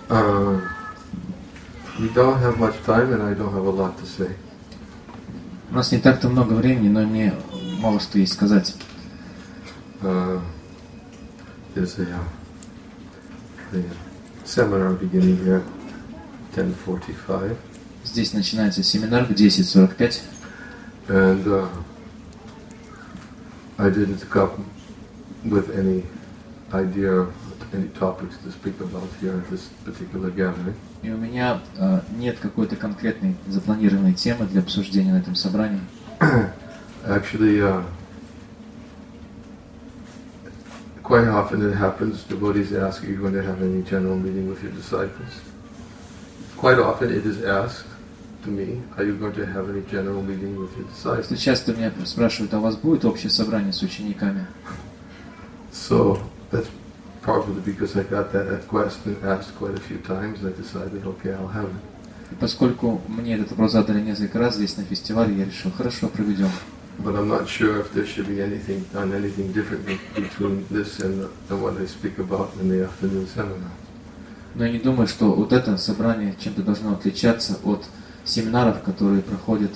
We don't have much time, and I don't have a lot to say. У нас не так-то много времени, но мне мало что есть сказать. There's a seminar beginning here at 10:45. Здесь начинается семинар в 10:45. And I didn't come with any idea, any topics to speak about here at this particular gathering. И у меня нет какой-то конкретной запланированной темы для обсуждения на этом собрании. Actually, quite often it happens, devotees ask, are you going to have any general meeting with your disciples? Quite often it is asked to me, are you going to have any general meeting with your disciples? Часто меня спрашивают, а у вас будет общее собрание с учениками? So that's probably because I got that question asked quite a few times, I decided, okay, I'll have it. И поскольку мне этот вопрос задали несколько раз здесь на фестивале, я решил, хорошо, проведем. But I'm not sure if there should be anything different between this and what I speak about in the afternoon seminar. Но я не думаю, что вот это собрание чем-то должно отличаться от семинаров, которые проходят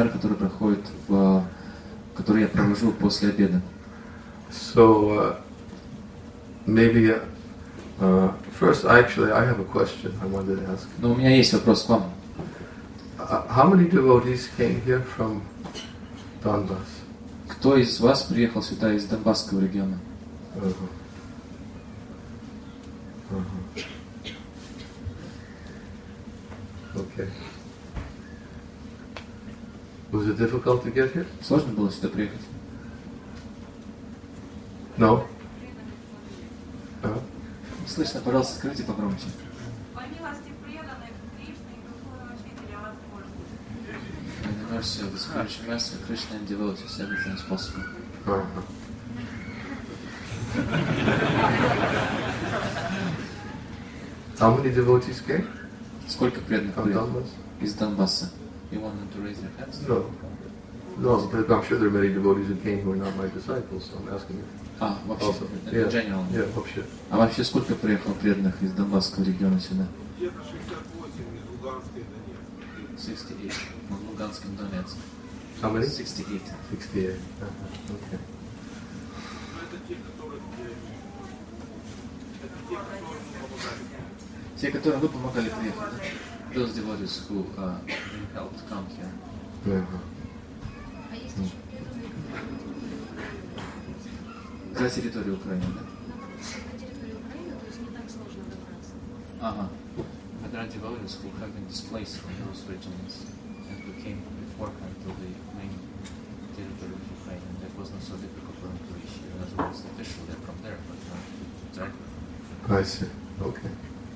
которые я провожу после обеда. So maybe first, actually, I have a question I wanted to ask. Но у меня есть вопрос к вам. How many devotees came here from Donbass? Кто из вас приехал сюда из Донбасского региона? Okay. Was it difficult to get here? Сложно было сюда приехать? No? Слышно, пожалуйста, скажите погромче. In the mercy of the spiritual master, Krishna and devotees, everything is possible. How many devotees came? Сколько преданных From приехало Donbass? из Донбасса? You want them to raise their hands? No, but I'm sure there are many devotees who came who are not my disciples, so I'm asking you. Вообще, Also, in general. Yeah, вообще. А вообще сколько приехало преданных из Донбасского региона сюда? 68. В Луганском Донецке. How many? 68. 68. Okay. Те, которым вы помогали приехать, да? Those devotees who helped come here. За территорию Украины, да? За территорию Украины, то есть не так сложно добраться. Ага. But there are devotees who have been displaced from those regions and who came beforehand to the main territory of Ukraine, and that was not so difficult for them to reach here. As well as officially they're from there, but not exactly from there. I see. Okay.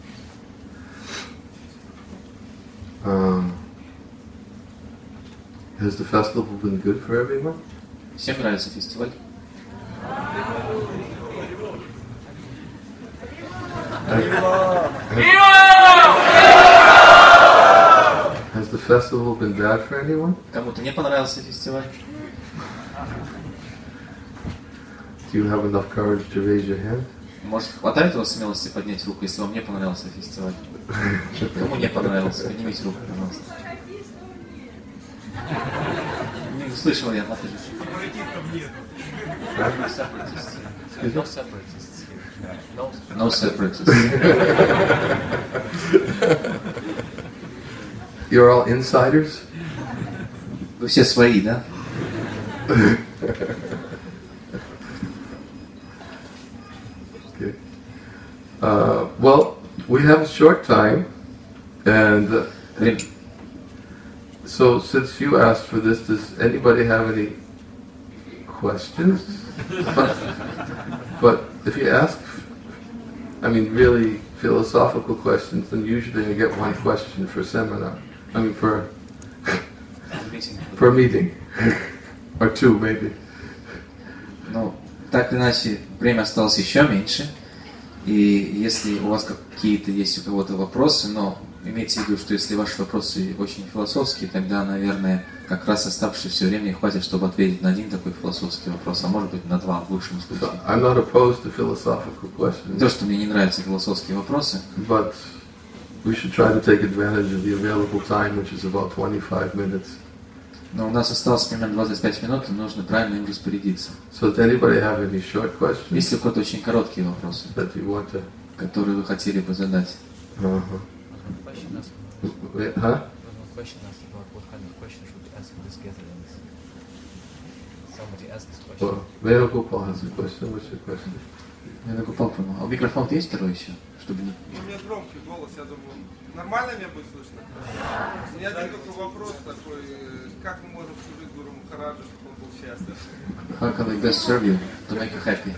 Has the festival been good for everyone? Всем нравится фестиваль? Has the festival been bad for anyone? Кому-то не понравился фестиваль? Do you have enough courage to raise your hand? Может, хватает у вас смелости поднять руку, если вам не понравился фестиваль? Кому не понравился? Поднимите руку, пожалуйста. Не услышал я, Матвей. No separatists. No separatists. You're all insiders? Вы все свои, да? Okay. Well, we have a short time, and so since you asked for this, does anybody have any questions? But if you ask, I mean, really philosophical questions, then usually I get one question for seminar. I mean, for a meeting, or two maybe. Ну, так или иначе, время осталось еще меньше. И если у вас какие-то есть у кого-то вопросы, но имейте в виду, что если ваши вопросы очень философские, тогда, наверное, как раз оставшееся времени хватит, чтобы ответить на один такой философский вопрос, а может быть на два в лучшем случае. So I'm not opposed to philosophical questions. Не то, что мне не нравятся философские вопросы, But we should try to take advantage of the available time, which is about 25 minutes. Но у нас осталось примерно 25 минут, и нужно правильно им распорядиться. So does anybody have any short questions Есть ли какие-то очень короткие вопросы, that you want to? которые вы хотели бы задать? Uh-huh. Question us. Huh? Question us about what kind of questions should we ask in these gatherings. Somebody asked this question. Well, Venugopal has a question. What's your question? Я так упал, по-моему. А микрофон есть второй еще? Чтобы не... У меня громкий голос, я думаю. Нормально меня будет слышно? У меня один только вопрос такой. Как мы можем служить Гуру Махараджу, чтобы он был счастлив? How can we best serve you to make you happy?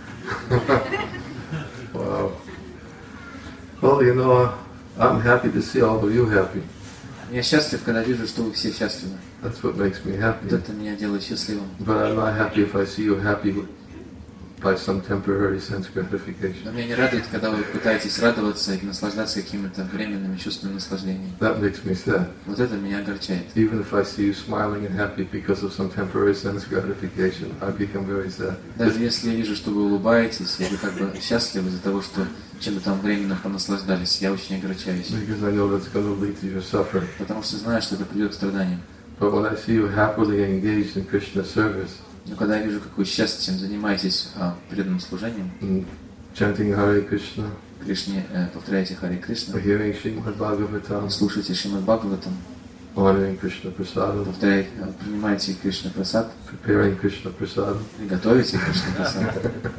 Wow. Well, you know, I'm happy to see all of you happy. Я счастлив, когда вижу, что вы все счастливы. That's what makes me Вот happy. это меня делает счастливым. But I'm not happy if I see you happy by some temporary sense gratification. Но меня не радует, когда вы пытаетесь радоваться и наслаждаться какими-то временными чувствами наслаждения. That makes me sad. Вот это меня огорчает. Even if I see you smiling and happy because of some temporary sense gratification, I become very sad. Даже если я вижу, что вы улыбаетесь, и вы как бы счастливы из-за того, что чем-то там временно понаслаждались, я очень огорчаюсь. Because I know that's going to lead to your suffering. Потому что знаю, что это приведет к страданиям. But when I see you happily engaged in Krishna service, Но когда я вижу, как вы счастьем занимаетесь преданным служением, chanting Hare Krishna, Кришне, повторяете Харе Кришна, hearing Srimad Bhagavatam, слушаете Шримад Бхагаватам, honoring Krishna Prasadam, принимаете Кришна Прасад, preparing Krishna Prasadam, и готовите Кришна Прасад.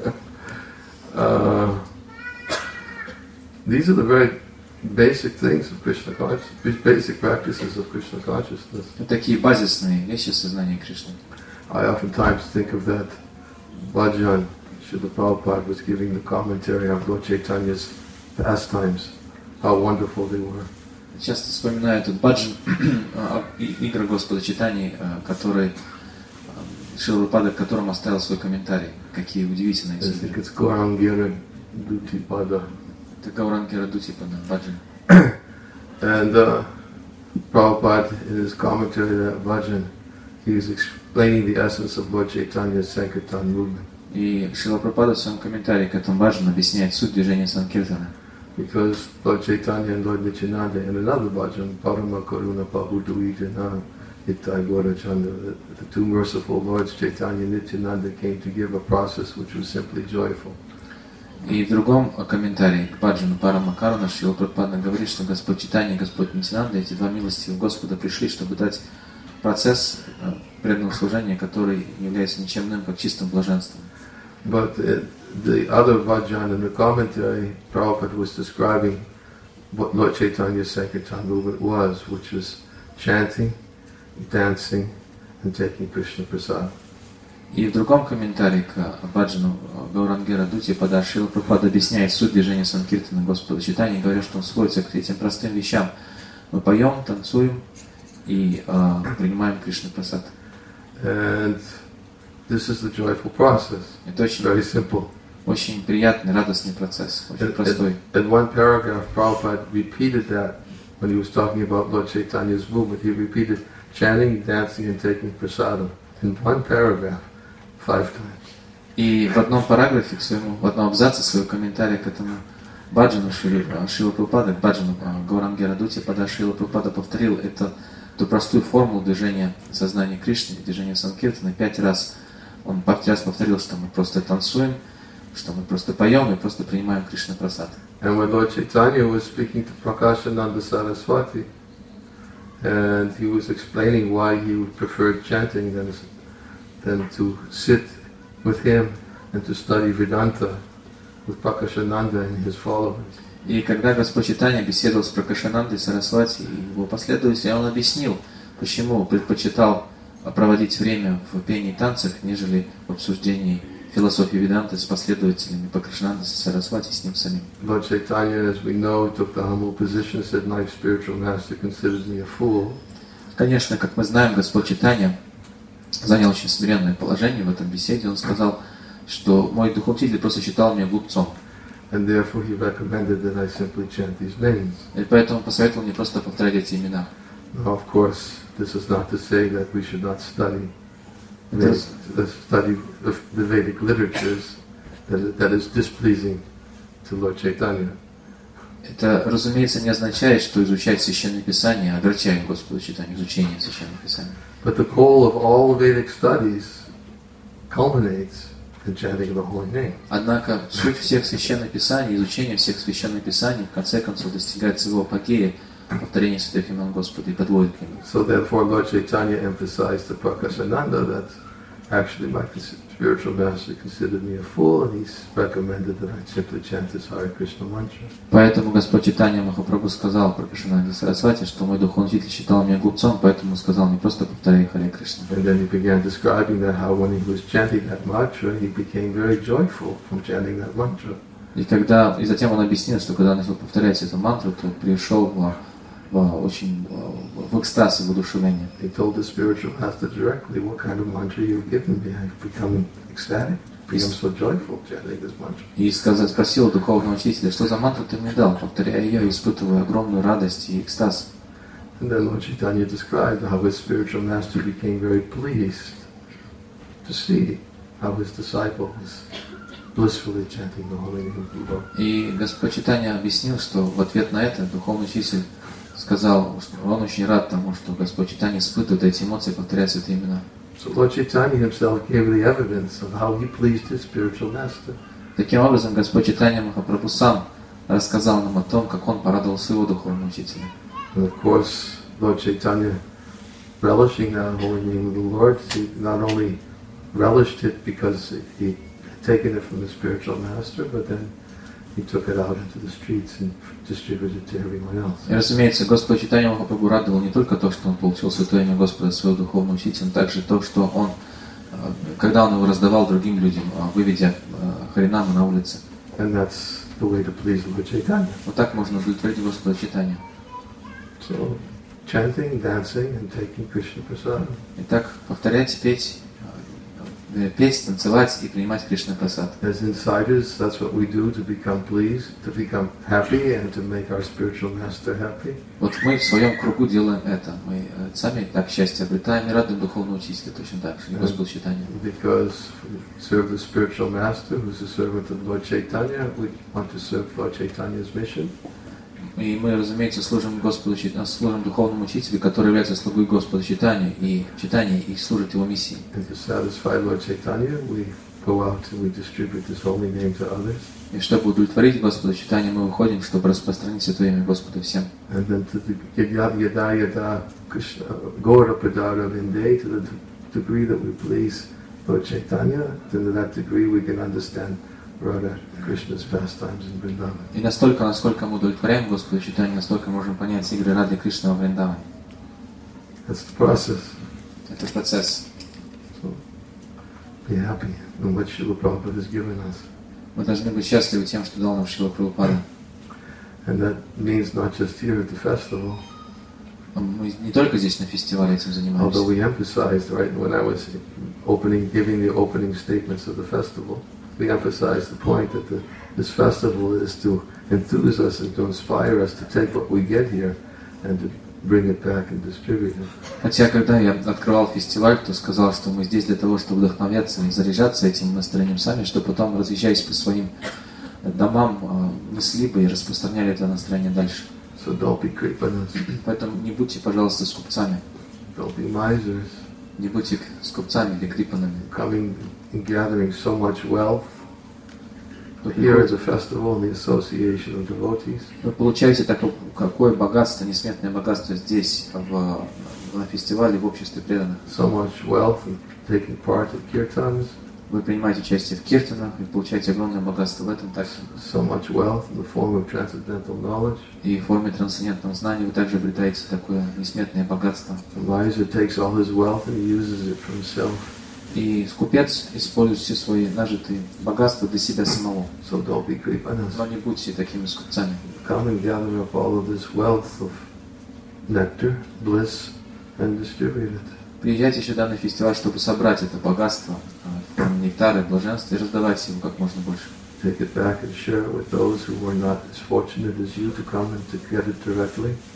These are the very basic things of Krishna consciousness, basic practices of Krishna consciousness. Такие базисные вещи сознания Кришны. I oftentimes think of that bhajan Srila Prabhupada was giving the commentary on Lord Chaitanya's pastimes, how wonderful they were. Часто вспоминаю этот баджан игры Господа Чайтаньи, который Шрила Прабхупада, которым оставил свой комментарий. Какие удивительные I эти think игры. it's Gaurangira Dutipada. Это Гаурангира Дутипада, баджан. And Prabhupada, in his commentary to that bhajan, he was explaining the essence of Lord Chaitanya's Sankirtan movement. И Шрила Прабхупада в своем комментарии к этому баджану объясняет суть движения Санкиртана. Because Lord Chaitanya and Lord Nityananda in another bhajan, Parama Karuna Pahuduijana Itai Gaura Chanda, the two merciful Lords Chaitanya and Nityananda came to give a process which was simply joyful. И в другом комментарии к баджану Парама Каруна Шрила Прабхупада говорит, что Господь Чайтанья и Господь Нитянанда, эти два милостивых Господа, пришли, чтобы дать процесс преданного служения, который является ничем иным, как чистым блаженством. But the other bhajan in the commentary, Prabhupada was describing what Lord Chaitanya's Sankirtan movement was, which was chanting, dancing, and taking Krishna Prasad. И в другом комментарии к баджану Гаурангира Дутипада Шрила Прабхупада объясняет суть движения Санкиртана Господа Чайтаньи, говоря, что он сводится к этим простым вещам. Мы поем, танцуем и принимаем Кришна Прасад. And this is the joyful process. Это очень, Very simple. очень приятный, радостный процесс, очень простой. In one paragraph, Prabhupada repeated that when he was talking about Lord Chaitanya's movement. He repeated chanting, dancing, and taking prasadam in one paragraph 5 times. И в одном параграфе, в одном абзаце своего комментария к этому баджану Шрила Прабхупада, к баджану Гаурангира Дутипада Шрила Прабхупада повторил эту простую формулу движения сознания Кришны, движения Санкиртана 5 раз. Он 5 раз повторил, что мы просто танцуем, что мы просто поем и просто принимаем Кришна Прасад. And when Lord Chaitanya was speaking to Prakashananda Saraswati, and he was explaining why he would prefer chanting than to sit with him and to study Vedanta with Prakashananda and his followers. И когда Господь Чайтанья беседовал с Пракашанандой Сарасвати и его последователями, он объяснил, почему предпочитал проводить время в пении и танцах, нежели в обсуждении философии Веданты с последователями Пракашананды Сарасвати, с ним самим. Lord Chaitanya, as we know, took the humble position, said, "My spiritual master considers me a fool." Конечно, как мы знаем, Господь Чайтанья занял очень смиренное положение в этом беседе. Он сказал, что мой духовитель просто считал меня глупцом. And therefore he recommended that I simply chant these names. И поэтому посоветовал мне просто повторять эти имена. Now, of course, this is not to say that we should not study the Vedic literatures that is displeasing to Lord Chaitanya. Это, разумеется, не означает, что изучать Священное Писание огорчает Господа читание, изучение Священного Писания. But the goal of all Vedic studies culminates in chanting the holy name. Однако суть всех Священных Писаний, изучение всех Священных Писаний в конце концов достигает своего апогея, повторение святых имен Господа и подводит к нему. So therefore Lord Chaitanya emphasized to Prakashananda that actually my spiritual master considered me a fool, and he recommended that I simply chant this Hare Krishna mantra. Поэтому Господь Чайтанья Махапрабху сказал Пракашананде Сарасвати, что мой духовный учитель считал меня глупцом, поэтому сказал не просто повторяй Харе Кришна. And then he began describing that how when he was chanting that mantra, he became very joyful from chanting that mantra. И затем он объяснил, что когда он начал повторять эту мантру, то пришел в экстаз и воодушевление. He told the spiritual master directly, what kind of mantra you've given me. I've become ecstatic, become so joyful chanting this mantra. И спросил у духовного учителя, что за мантру ты мне дал, повторяя ее, испытывая огромную радость и экстаз. And then Lord Chaitanya described how his spiritual master became very pleased to see how his disciple was blissfully chanting the holy name of the Lord. И Господь Чайтанья объяснил, что в ответ на это духовный учитель сказал, что он очень рад тому, что Господь Чайтанья испытывает эти эмоции, повторяет святые имена. So Lord Chaitanya himself gave the evidence of how he pleased his spiritual master. Таким образом, Господь Чайтанья Махапрабху сам рассказал нам о том, как он порадовал своего духовного учителя. And of course, Lord Chaitanya, relishing that holy name of the Lord, he not only relished it because he had taken it from the spiritual master, but then he took it out into the streets and distributed it to everyone else. И, разумеется, Господь Чайтанья Махапрабху радовал не только то, что он получил святое имя Господа от своего духовного учителя, но также то, что он, когда он его раздавал другим людям, выведя харинаму на улице. And that's the way to please Lord Chaitanya. Вот так можно удовлетворить Господа Чайтанью. So, chanting, dancing, and taking Krishna Prasad. Итак, повторять, петь, танцевать и принимать Кришна Прасад. As insiders, that's what we do to become pleased, to become happy, and to make our spiritual master happy. Вот мы в своем кругу делаем это. Мы сами так счастье обретаем и радуем духовного учителя точно так же, Господу Чайтанью. Because we serve the spiritual master, who's a servant of Lord Chaitanya, we want to serve Lord Chaitanya's mission. И мы, разумеется, служим духовному учителю, который является слугой Господа Чайтаньи и служит его миссии. And to satisfy Lord Chaitanya, we go out and we distribute this holy name to others. И чтобы удовлетворить Господа Чайтаньи, мы выходим, чтобы распространить святое имя Господа всем. And then to the yada yada Krishna Gaura Pradara Vinde, to the degree that we please Lord Chaitanya, to that degree we can understand Radha Krishna's pastimes in Vrindavan. И настолько, насколько мы удовлетворяем Господа Чайтаньи, настолько можем понять игры Рады Кришны во Вриндаване. That's the process. Это процесс. So be happy in what Srila Prabhupada has given us. Мы должны быть счастливы тем, что дал нам Шрила Прабхупада. And that means not just here at the festival. Мы не только здесь на фестивале этим занимаемся. Although we emphasized, right, when I was giving the opening statements of the festival, we emphasized the point that this festival is to enthuse us and to inspire us to take what we get here and to bring it back and distribute it. Хотя, когда я открывал фестиваль, то сказал, что мы здесь для того, чтобы вдохновляться и заряжаться этим настроением сами, чтобы потом, разъезжаясь по своим домам, несли бы и распространяли это настроение дальше. So don't be kripanas. Поэтому не будьте, пожалуйста, скупцами. Don't be misers. Не будьте скупцами или крипанами. Coming and gathering so much wealth Вы here at the festival and the association of devotees. Вы получаете какое богатство, несметное богатство здесь, на фестивале, в обществе преданных. So much wealth and taking part in kirtans. Вы принимаете участие в киртанах и получаете огромное богатство в этом также. So much wealth in the form of transcendental knowledge. И в форме трансцендентного знания вы также обретаете такое несметное богатство. The miser takes all his wealth and he uses it for himself. И скупец использует все свои нажитые богатства для себя самого. So don't be kripanas. Но не будьте такими скупцами. Come and gather up all of this wealth of nectar, bliss, and distribute it. Приезжайте сюда на фестиваль, чтобы собрать это богатство в форме нектара и блаженства и раздавать его как можно больше. Take it back and share it with those who were not as fortunate as you to come and to get it directly.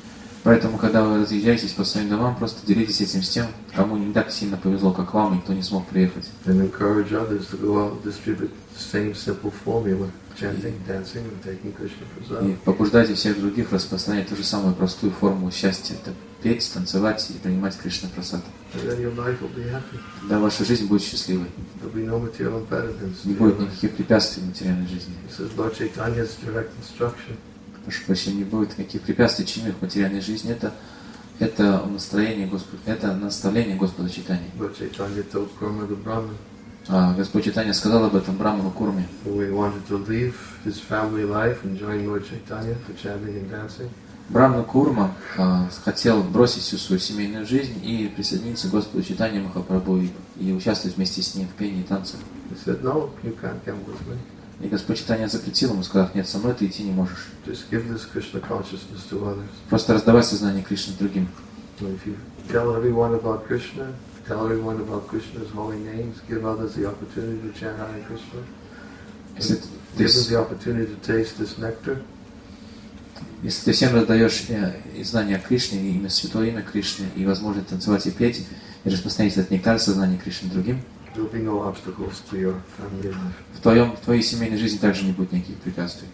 Поэтому, когда вы разъезжаетесь по своим домам, просто делитесь этим с тем, кому не так сильно повезло, как вам, и кто не смог приехать. And encourage others to go out and distribute the same simple formula, chanting, dancing, and taking Krishna prasad. И побуждайте всех других распространять ту же самую простую формулу счастья. Это петь, танцевать и принимать Кришна прасад. And then your life will be happy. Тогда ваша жизнь будет счастливой. There'll be no material impediments. Не будет никаких препятствий в материальной жизни. This is Lord Chaitanya's direct instruction. Прошу прощения, не будет никаких препятствий, чинных в материальной жизни. Это наставление Господа Чайтаньи. Lord Chaitanya told Kurma the Brahmin, Господь Чайтанья сказал об этом Браману Курме. when he wanted to leave his family life and join Lord Chaitanya for chanting and dancing. Брамана Курма хотел бросить всю свою семейную жизнь и присоединиться к Господу Чайтанье Махапрабху и участвовать вместе с ним в пении и танцах. He said, no, you can't come with me. И Господь Чайтанья запретил ему, сказав: нет, со мной ты идти не можешь. Just give this Krishna consciousness to others. Просто раздавай сознание Кришны другим. And if you tell everyone about Krishna, tell everyone about Krishna's holy names, give others the opportunity to chant Hare Krishna, Если give them the opportunity to taste this nectar, ты всем раздаешь и знания о Кришне, и имя, святое имя Кришны, и возможность танцевать и петь, и распространить этот нектар сознания Кришны другим, there'll be no obstacles to your family life. в твоей семейной жизни также не будет никаких препятствий.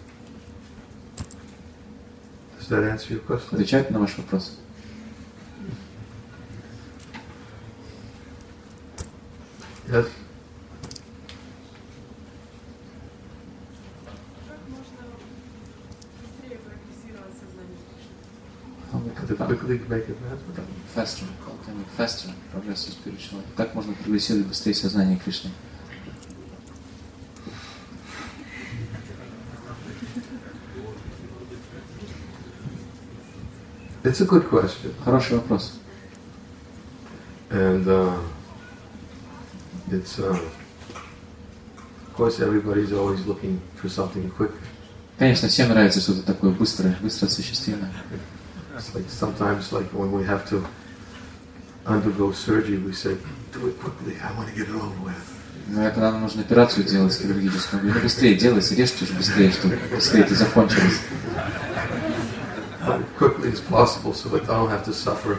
Does that answer your question? Отвечает на ваш вопрос? Yes? Как можно быстрее прогрессировать сознание Кришны? To quickly make advancement? Faster progress spiritual. Как можно прогрессировать быстрее сознание Кришны? It's a good question. Хороший вопрос. And it's, of course, everybody's always looking for something quick. Конечно, всем нравится что-то такое быстрое, быстро осуществимое. It's like sometimes, like when we have to undergo surgery, we say, do it quickly, I want to get it over with. Но когда нам нужно операцию делать хирургическую, говорю: ну быстрее делайте, режьте уже быстрее, чтобы быстрее это закончилось. As quickly as possible, so that I don't have to suffer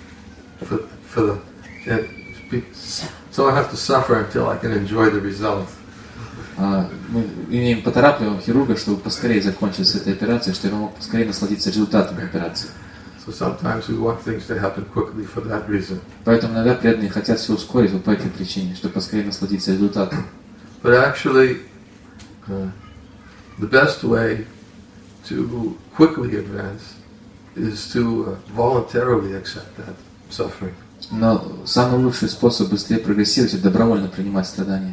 so I have to suffer until I can enjoy the result. Мы имеем поторапливаем хирурга, чтобы поскорее закончилась эта операция, чтобы он мог поскорее насладиться результатами операции. So sometimes we want things to happen quickly for that reason. Поэтому иногда преданные хотят все ускорить вот по этой причине, чтобы поскорее насладиться результатом. But actually, the best way to quickly advance is to voluntarily accept that suffering. Но самый лучший способ быстрее прогрессировать — это добровольно принимать страдания.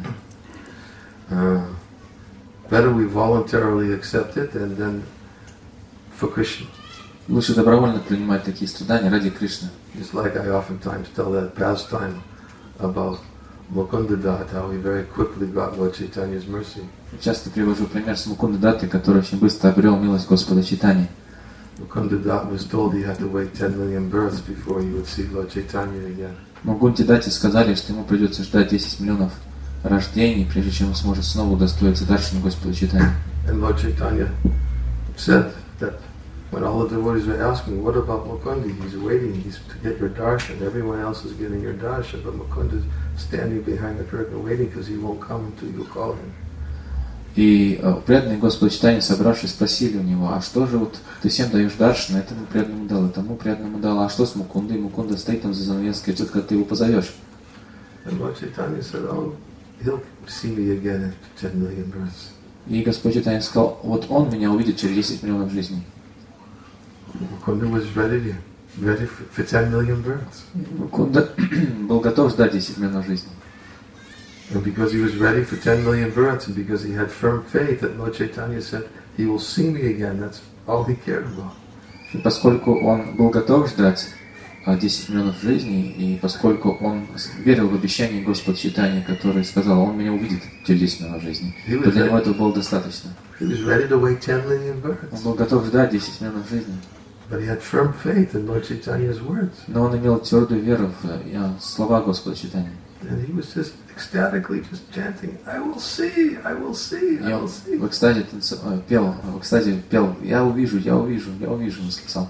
Better we voluntarily accept it and then for Krishna. Лучше добровольно принимать такие страдания ради Кришны. Just like I oftentimes tell that pastime about Mukunda Dat, how he very quickly got Lord Chaitanya's mercy. Часто привожу пример с Мукунда Даттой, который очень быстро обрел милость Господа Чайтаньи. Mukunda Dat was told he had to wait 10 million births before he would see Lord Chaitanya again. Мукунде Датте сказали, что ему придется ждать 10 миллионов рождений, прежде чем он сможет снова удостоиться даршана Господа Чайтаньи. And Lord Chaitanya said that when all the devotees were asking, what about Mukunda? He's waiting, he's to get your darshan. Everyone else is getting your darshan, but Mukunda is standing behind the curtain waiting because he won't come until you call him. И преданные Господа Чайтаньи, собравшись, спросили у него: а что же вот ты всем даешь даршан, этому преданному дал, этому преданному дал, а что с Мукундой? Мукунда стоит там за занавеской, ждет, когда ты его позовешь. And Lord Chaitanya said, oh, he'll see me again after 10 million births. И Господь Чайтанья сказал: вот он меня увидит через 10 миллионов жизней. Mukunda was ready for 10 million births. Мукунда был готов ждать 10 миллионов жизней. And because he was ready for 10 million births, and because he had firm faith that Lord Chaitanya said, he will see me again, that's all he cared about. И поскольку он был готов ждать 10 миллионов жизней, и поскольку он верил в обещание Господа Чайтаньи, который сказал: он меня увидит через 10 миллионов жизней, то для него этого было достаточно. He was ready to wait 10 million Он births. был готов ждать 10 миллионов жизней. But he had firm faith in Lord Chaitanya's words. Но он имел твердую веру в слова Господа Чайтаньи. And he was just ecstatically just chanting, I will see, I will see, И I он will see. в экстазе пел: я увижу, я увижу, я увижу, восклицал.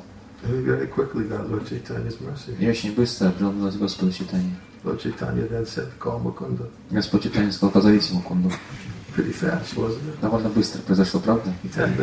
And he very quickly got Lord Chaitanya's mercy. И очень быстро обрел милость Господа Чайтаньи. Lord Chaitanya then said, call Mukunda. Господь Чайтанья сказал, позовите Мукунду. Pretty fast, wasn't it? Довольно быстро произошло, правда? 10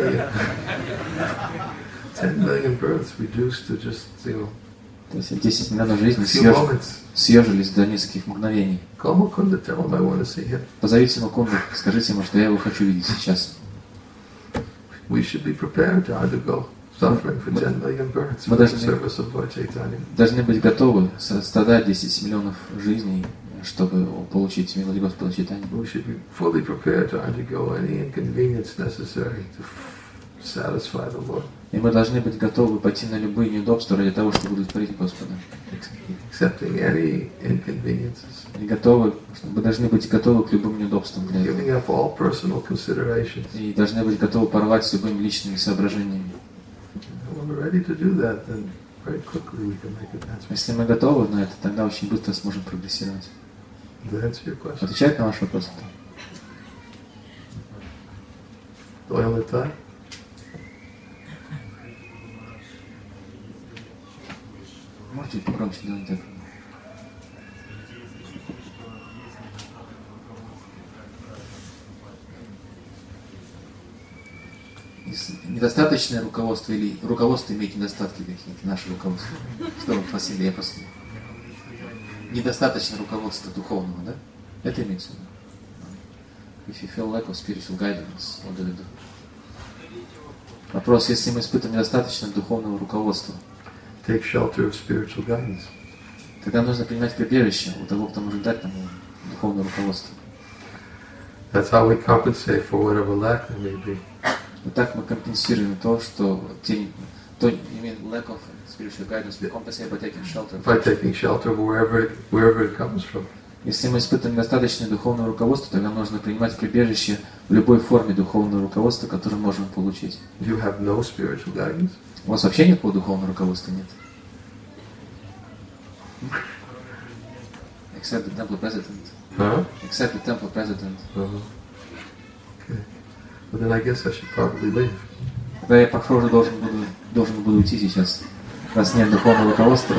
million births reduced to just, То есть 10 миллионов жизней a few moments. съежились до нескольких мгновений. Call Mukunda, tell him I want to see him. Позовите Мукунду, скажите ему, что я его хочу видеть сейчас. We should be prepared to undergo suffering for 10 million births for the service of Lord Chaitanya. Должны быть готовы страдать 10 миллионов жизней, чтобы получить милость Господа Чайтаньи. We should be fully prepared to undergo any inconvenience necessary to satisfy the Lord. И мы должны быть готовы пойти на любые неудобства ради того, чтобы удовлетворить Господа. Accepting any inconveniences. И мы должны быть готовы к любым неудобствам для этого. Giving up all personal considerations. И должны быть готовы порвать с любыми личными соображениями. When we're ready to do that, then very quickly we can make advancements. Если мы готовы на это, тогда очень быстро сможем прогрессировать. Does that answer your question? Отвечает на ваш вопрос? Loyal Nitai? Можете чуть погромче делать это? Недостаточное руководство или руководство имеет недостатки какие-то, наше руководство? Что вы просили? Я просил. Недостаточно руководства духовного, да? Это имеется в виду. If you feel lack of spiritual guidance, what do we do? Вопрос, если мы испытываем недостаточно духовного руководства, Take shelter of spiritual guidance. тогда нужно принимать прибежище у того, кто может дать нам духовное руководство. That's how we compensate for whatever lack there may be. Вот так мы компенсируем то, что you mean lack of spiritual guidance, we compensate by taking shelter. By taking shelter wherever it comes from. Если мы испытываем недостаточное духовное руководство, тогда нужно принимать прибежище в любой форме духовного руководства, которое мы можем получить. You have no spiritual guidance? У вас вообще никакого духовного руководства нет? Except the temple president. Huh? Except the temple president. Okay. Well, then I guess I should probably leave. Тогда я, похоже, должен буду уйти сейчас, раз нет духовного руководства.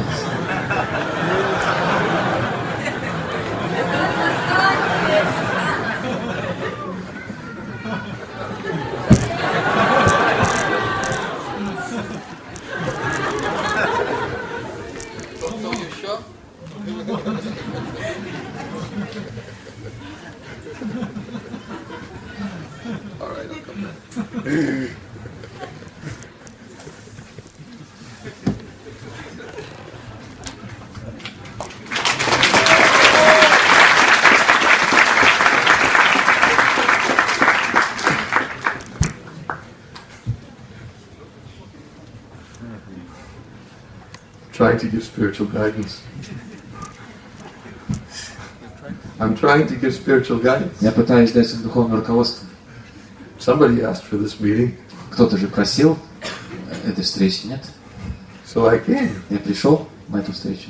Trying to give spiritual guidance. I'm trying to give spiritual guidance. Я пытаюсь дать им духовное руководство. Somebody asked for this meeting. Кто-то же просил этой встречи, нет? So I came. Я пришел на эту встречу.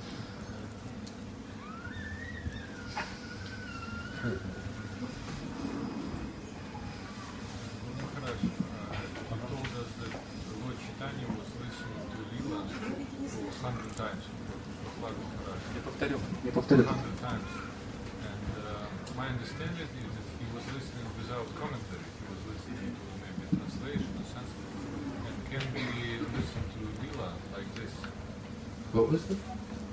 Я повторю. My understanding is that he was listening without commentary. He was listening to maybe translation or Sanskrit. And can we listen to Lila like this? What was it?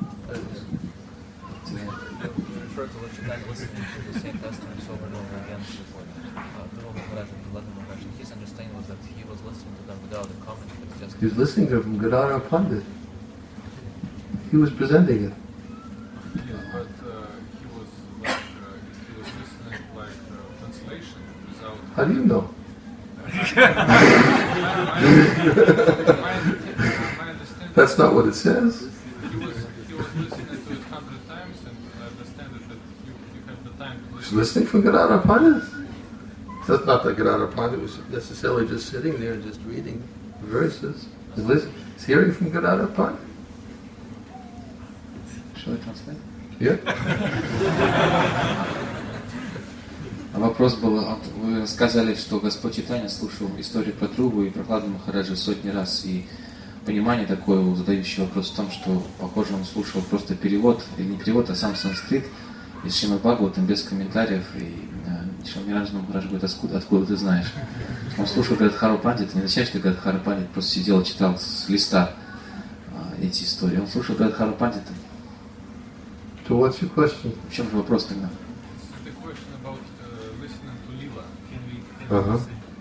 Refer to Lord Chaitanya listening to the same testaments over and over again before Guru Maharaj and Vladimir Maharaj. His understanding was that he was listening to them without a commentary. Just He was listening to it from Gadadhar Pandit. He was presenting it. Yes, but he was listening like translation without. How do you know? My understanding. That's not what it says. He was listening to it 100 times, and I understand that you have the time to He was listen. listening from Gadadhar Pandit. That's not that Gadadhar Pandit was necessarily just sitting there and just reading verses. He's hearing from Gadadhar Pandit. Shall I translate? Yeah. Вопрос был, вы сказали, что Господь Чайтанья слушал историю про Друву и про Владимира Махараджа сотни раз, и понимание такое у задающего вопрос в том, что, похоже, он слушал просто перевод, или не перевод, а сам санскрит из Шримад Бхагаватам без комментариев, и Шримад Махарадж говорит, откуда ты знаешь? Он слушал Гададхару Пандита, не означает, что Гададхара Пандит просто сидел и читал с листа эти истории. Он слушал Гададхару Пандита. So what's your question? В чем же вопрос тогда? The question about listening to Lila. Uh-huh.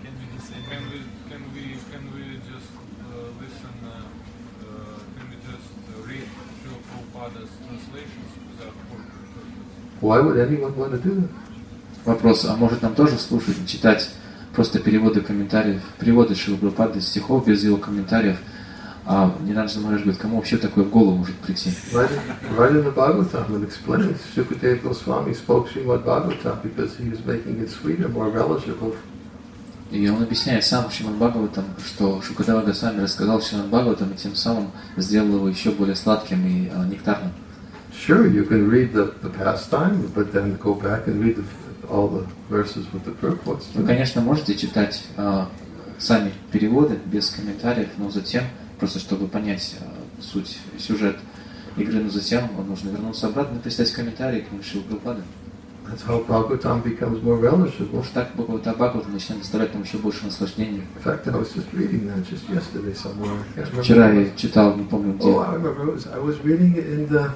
Can we just listen? Can we just read Srila Prabhupada's translations without purpose? Why would anyone want to do that? Вопрос, а может нам тоже слушать, читать просто переводы комментариев, переводы Шрилы Прабхупады стихов без его комментариев? А Ниранджана Махарадж говорит, кому вообще такое в голову может прийти? Right in the Bhagavatam it explains. Shukadeva Goswami spoke Srimad Bhagavatam because he was making it sweeter, more relishable. И он объясняет сам Шримад Бхагаватам, что Шукадева Госвами рассказал Шримад Бхагаватам и тем самым сделал его еще более сладким и нектарным. Sure, you can read the pastime, but then go back and read all the verses with the purports. Вы, конечно, можете читать сами переводы без комментариев, но затем, просто чтобы понять суть, сюжет игры, но затем нужно вернуться обратно и прочитать комментарии к ним Шрилы Прабхупады. That's how Bhagavatam becomes more relishable. Может, так Бхагаватам начинает доставлять нам еще больше наслаждения. In fact, I was just reading that just yesterday somewhere. I can't remember. Вчера я читал, не помню где. Oh, I remember. I was reading it in the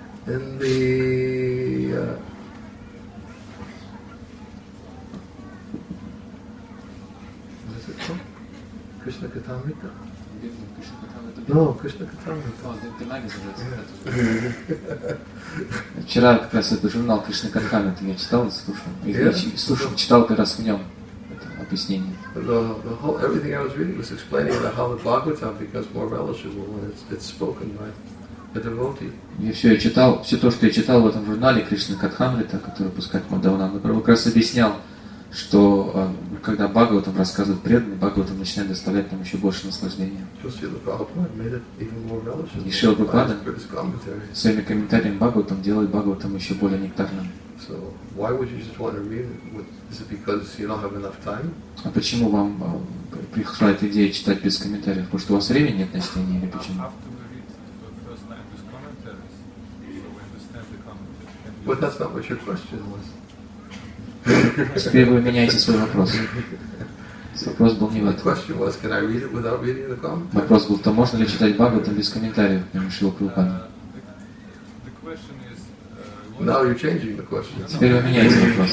what is it called? Krishna Kathamrita? No, Krishna Kathamrita. Вчера как раз это журнал Кришна Катхамрита я читал и слушал. Читал как раз в нем это объяснение. Everything I was reading was explaining about how the Bhagavatam becomes more relishable when it's spoken by a devotee. И все то, что я читал в этом журнале Кришна Катхамрита, который выпускает Мадхавананда Прабху, как раз объяснял, что когда Бхагаватам рассказывает преданный, Бхагаватам начинает доставлять нам еще больше наслаждения. И Шрила Прабхупада своими комментариями Бхагаватам делает Бхагаватам еще более нектарным. А почему вам пришла эта идея читать без комментариев? Потому что у вас времени нет на чтение или почему? But that's not what your question was. Теперь вы меняете свой вопрос. Вопрос был не в этом. Вопрос был, то можно ли читать Бхагаватам без комментариев, Шрила Прабхупады? Now you're changing the question. Теперь вы меняете вопрос.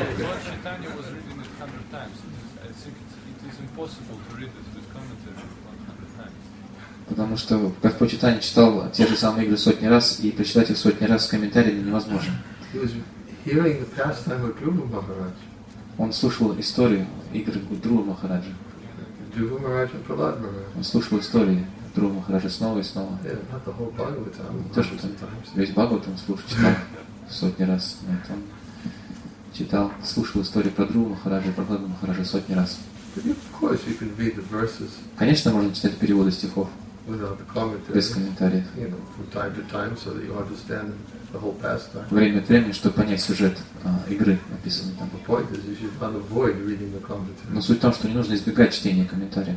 Потому что Господь Чайтанья читал те же самые игры сотни раз, и прочитать их сотни раз с комментариями невозможно. Он слушал историю игр Dhruva Махараджа. Он слушал истории Dhruva Махараджа снова и снова. То, что весь Бхагаватам читал сотни раз. Он слушал истории про Dhruva Махараджа и про Прохладу Махараджа сотни раз. Конечно, можно читать переводы стихов без комментариев. Время от времени, чтобы понять сюжет игры, описанный там. Но суть в том, что не нужно избегать чтения комментариев.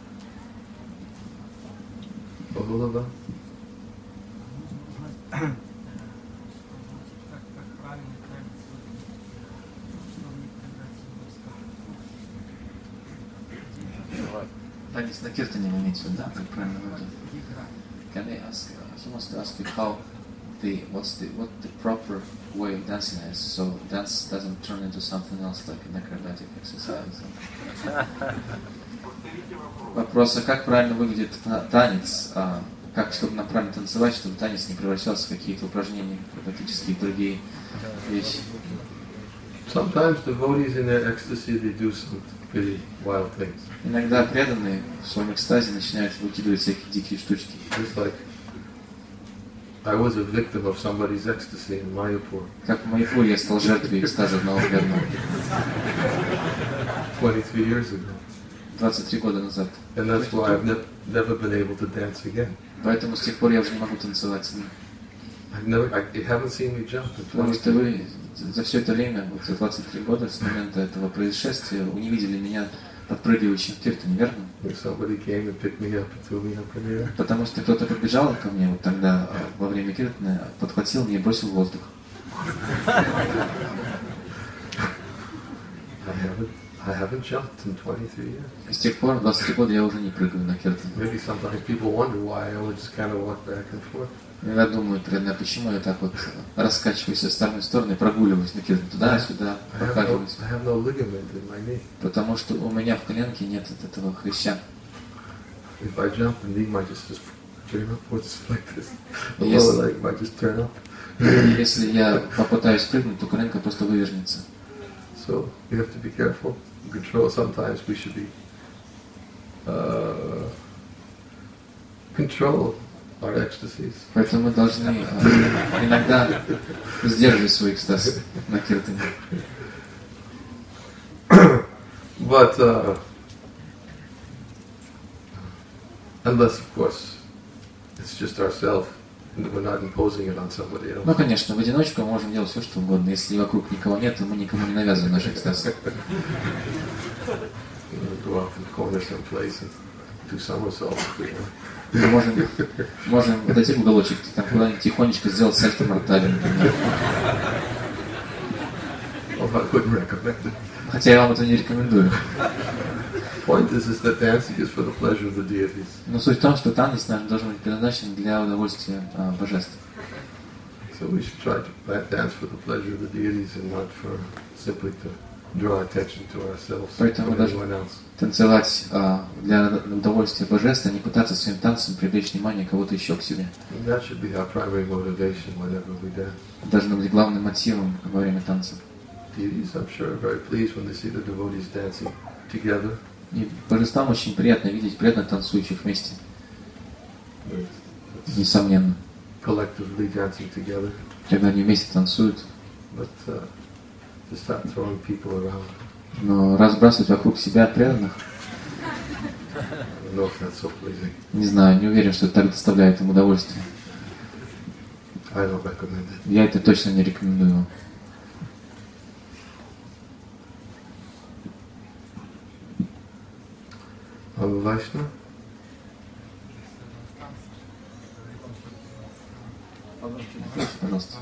Танец на киртане имеется в виду, да, как правильно выглядит. Can I ask? He wants to ask you how what the proper way of dancing is, so dance doesn't turn into something else like an acrobatic exercise. Вопрос, а как правильно выглядит танец? Как, чтобы нам правильно танцевать, чтобы танец не превращался в какие-то упражнения, акробатические и другие вещи? Sometimes devotees in their ecstasy they do some pretty wild things. Иногда преданные в своем экстазе начинают выкидывать всякие дикие штучки. Just like I was a victim of somebody's ecstasy in Mayapur. Как в Майяпуре я стал жертвой экстаза одного преданного. 23 years ago. 23 года назад. And that's why I've never been able to dance again. Поэтому с тех пор я уже не могу танцевать с ним. You haven't seen me jump. Потому что вы за все это время, вот за 23 года, с момента этого происшествия, вы не видели меня подпрыгивающим в киртане, верно? If somebody came and picked me up and threw me up in the air. Потому что кто-то подбежал ко мне вот тогда во время киртаны, подхватил меня и бросил в воздух. I haven't jumped in 23 years. С тех пор, 23 года, я уже не прыгаю на киртане. Maybe sometimes people wonder why I only just kind of walk back and forth. Я думаю, примерно, почему я так вот раскачиваюсь из стороны в сторону и прогуливаюсь на киртане туда-сюда, прохаживаюсь. I have no ligament in my knee. Потому что у меня в коленке нет от этого хряща. If I jump, the knee might just turn upwards like this. The Yes. lower leg might just turn up. Если я попытаюсь прыгнуть, то коленка просто вывернется. So we have to be careful. Control. Sometimes we should be control our ecstasies. Поэтому мы должны иногда сдерживать свой экстаз на киртане. But unless, of course, it's just ourselves and we're not imposing it on somebody else. Ну, конечно, в одиночку мы можем делать все, что угодно. Если вокруг никого нет, то мы никому не навязываем наш экстаз. Go off in the corner someplace and do somersaults. Мы можем подойти в уголочек, там куда-нибудь тихонечко сделать сальто мортале, например. Well, I wouldn't recommend it. Хотя я вам это не рекомендую. Point is that dancing is for the pleasure of the deities. Но суть в том, что танец наш должен быть предназначен для удовольствия божеств. So we should try to dance for the pleasure of the deities and not for simply to draw attention to ourselves or Поэтому anyone else. Танцевать для удовольствия божеств, а не пытаться своим танцем привлечь внимание кого-то еще к себе. And that should be our primary motivation whenever we dance. Должно быть главным мотивом во время танца. Deities, I'm sure, are very pleased when they see the devotees dancing together. И божествам очень приятно видеть преданно танцующих вместе. It's Несомненно. collectively dancing together. Когда они вместе танцуют. But to start throwing people around, Но разбрасывать вокруг себя преданных, I don't know if that's so pleasing. не знаю, не уверен, что это так доставляет им удовольствие. I don't recommend it. Я это точно не рекомендую. Vaishnav? Пожалуйста.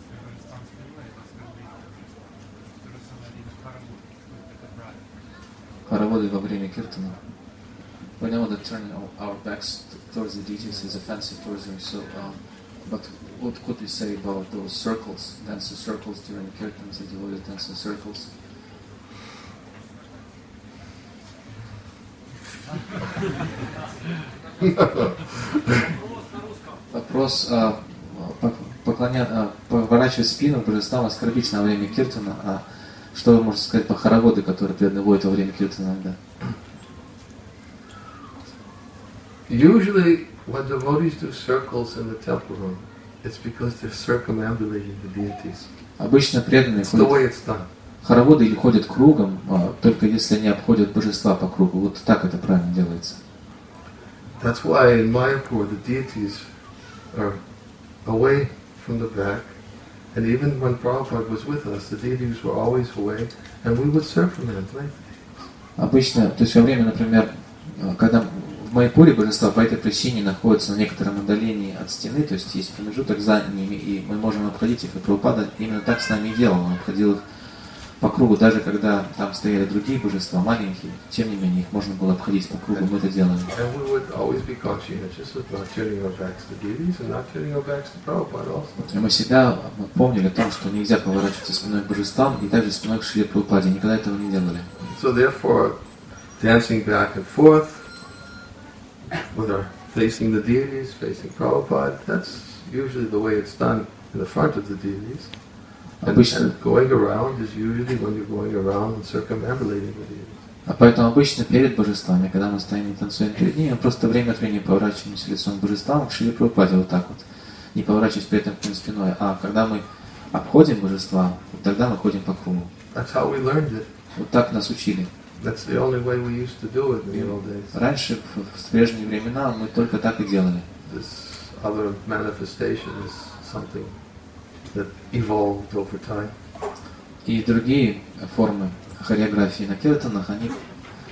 Хороводы во время киртана. We know that turning our backs towards the deities is offensive towards them. So, but what could we say about those circles, dancing circles during kirtans? The devotees dance in circles. Вопрос поворачивать спину божествам оскорбительно во время киртана. А что вы можете сказать по хороводы, которые преданные водят во время киртана иногда? Usually, when devotees do circles in the temple room, it's because they're circumambulating the deities. Обычно преданные It's the ходят way it's done. хороводы или ходят кругом, только если они обходят божества по кругу. Вот так это правильно делается. That's why in Mayapur the deities are away from the back, and even when Prabhupada was with us, the deities were always away, and we would circumambulate. Обычно, то есть во время, например, когда в Майпуре божества по этой причине находятся на некотором отдалении от стены, то есть есть промежуток за ними, и мы можем обходить их, и Прабхупада именно так с нами и делал, он обходил их по кругу, даже когда там стояли другие божества, маленькие, тем не менее их можно было обходить по кругу, мы это делали. And we would always be conscientious of not turning our backs to deities and not turning our backs to Prabhupada also. И мы всегда помнили о том, что нельзя поворачиваться спиной к божествам и также спиной к Шриле Прабхупаде, никогда этого не делали. So therefore, dancing back and forth, whether facing the deities, facing Prabhupada, that's usually the way it's done in the front of the deities. And going around is usually when you're going around and circumambulating the deities. А поэтому обычно перед божествами, когда мы стоим и танцуем перед ними, мы просто время от времени поворачиваемся лицом к божествам, к Шриле Прабхупаде, вот так вот, не поворачиваясь при этом к ним спиной. А когда мы обходим божества, вот тогда мы ходим по кругу. That's how we learned it. Вот так нас учили. That's the only way we used to do it in the old days. Раньше, в прежние времена, мы только так и делали. This other manifestation is something that evolved over time. И другие формы хореографии на киртанах, они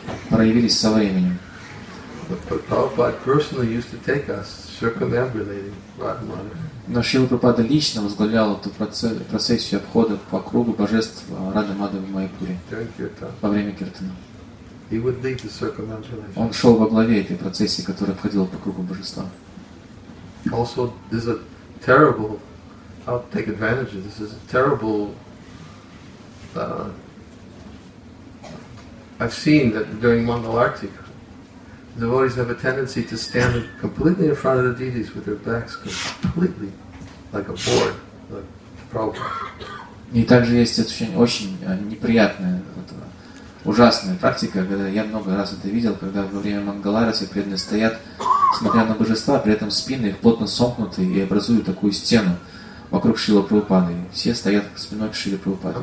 проявились со временем. But Prabhupada personally used to take us circumambulating Radhamani. Но Шрила Прабхупада лично возглавлял эту процессию обхода по кругу божеств Рады Мадхавы в Майяпуре During Kirtan. во время киртана. He would lead the circumambulation. Он шел во главе этой процессии, которая обходила по кругу божества. Also, there's a terrible, I'll take advantage of this, there's a terrible, I've seen that during Mangalarti, devotees have a tendency to stand completely in front of the deities with their backs completely like a board, like Prabhupada. И также есть очень неприятная, ужасная практика, когда я много раз это видел, когда во время Мангаларати преданные стоят, смотря на божества, при этом спины их плотно сомкнуты и образуют такую стену вокруг Шрила Прабхупады. Все стоят спиной к Шриле Прабхупаде.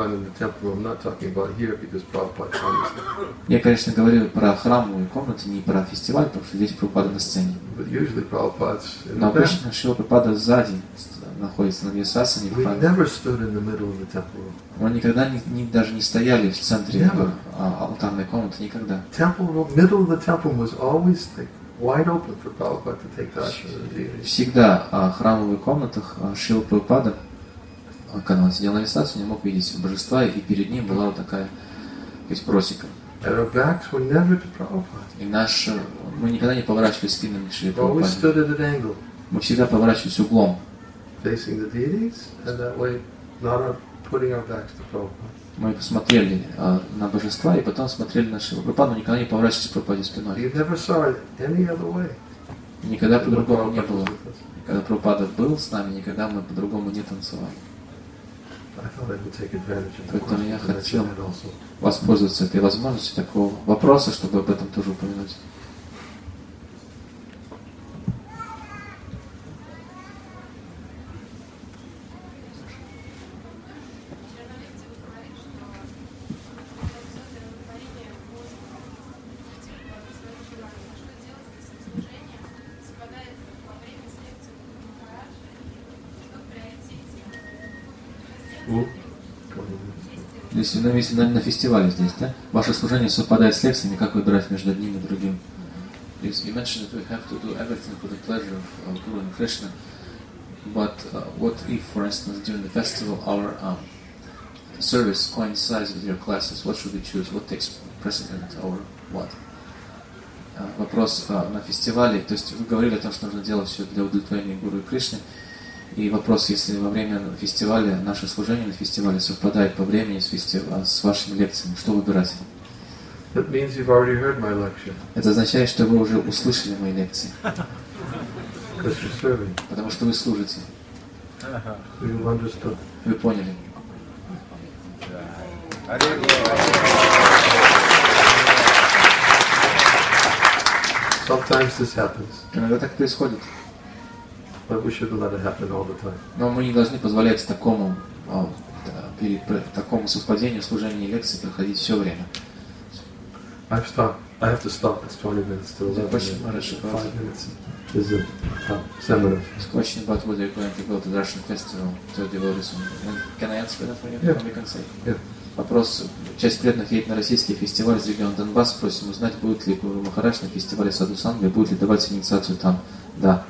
Я, конечно, говорю про храмовые комнаты, не про фестиваль, потому что здесь Прабхупада на сцене. Но обычно Шрила Прабхупада сзади находится на Вьясасане. Мы никогда даже не стояли в центре алтарной комнаты, никогда. Всегда в храмовых комнатах Шрила Прабхупада, когда он сидел на Вьясасане, не мог видеть божества, и перед ним была вот такая просека. И мы никогда не поворачивали спинами к Шриле Прабхупаде. Мы всегда поворачивались углом. Мы посмотрели на божества и потом смотрели на Шрилу Прабхупаду, но никогда не поворачивались к Прабхупаде спиной. Никогда по-другому не было. Когда Прабхупада был с нами, никогда мы по-другому не танцевали. Поэтому я хотел воспользоваться этой возможностью такого вопроса, чтобы об этом тоже упомянуть. Если на фестивале здесь, да? Ваше служение совпадает с лекциями, как выбирать между одним и другим? You mentioned that we have to do everything for the pleasure of Guru and Krishna, but what if, for instance, during the festival our service coincides with your classes? What should we choose? What takes precedent or what? Вопрос на фестивале, то есть вы говорили о том, что нужно делать все для удовлетворения Гуру и Кришны. И вопрос, если во время фестиваля, наше служение на фестивале совпадает по времени с вашими лекциями, что выбирать? Это означает, что вы уже услышали мои лекции. Потому что вы служите. Вы поняли. Иногда так происходит. Но мы не должны позволять такому совпадению служения и лекций проходить все время. I have to stop. It's 20 minutes till 11. 5 minutes is a seminar. This question about whether you're going to go to the Russian festival to devotees. Can I answer that for you? Yeah. We can say. Yeah. Вопрос. Часть преданных едет на российский фестиваль из региона Донбасс. Просим узнать, будет ли Гуру Махарадж на фестивале Саду Санга и будет ли давать инициацию там. Да.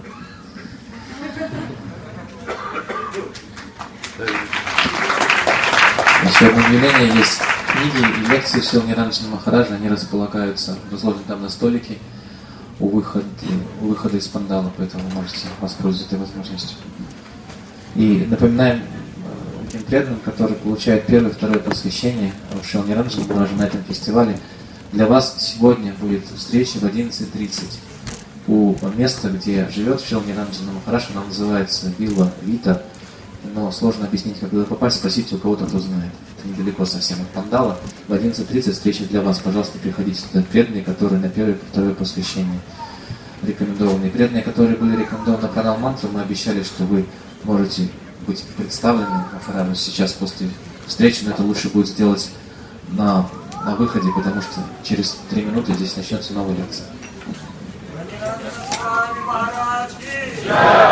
Еще одно объявление. Есть книги и лекции Шрилы Ниранджана Махараджа. Они располагаются, разложены там на столике у выхода из пандала, поэтому вы можете воспользоваться этой возможностью. И напоминаем тем преданным, которые получают первое и второе посвящение у Шрилы Ниранджана Махараджа на этом фестивале. Для вас сегодня будет встреча в 11:30 у места, где живет Шрила Ниранджана Махарадж. Она называется Вилла Вита. Но сложно объяснить, как туда попасть, спросите у кого-то, кто знает. Это недалеко совсем от пандала. В 11:30 встреча для вас. Пожалуйста, приходите туда. Преданные, которые на первое и второе посвящение рекомендованные. Преданные, которые были рекомендованы на канал Мантра, мы обещали, что вы можете быть представлены Махараджу сейчас после встречи, но это лучше будет сделать на выходе, потому что через 3 минуты здесь начнется новая лекция.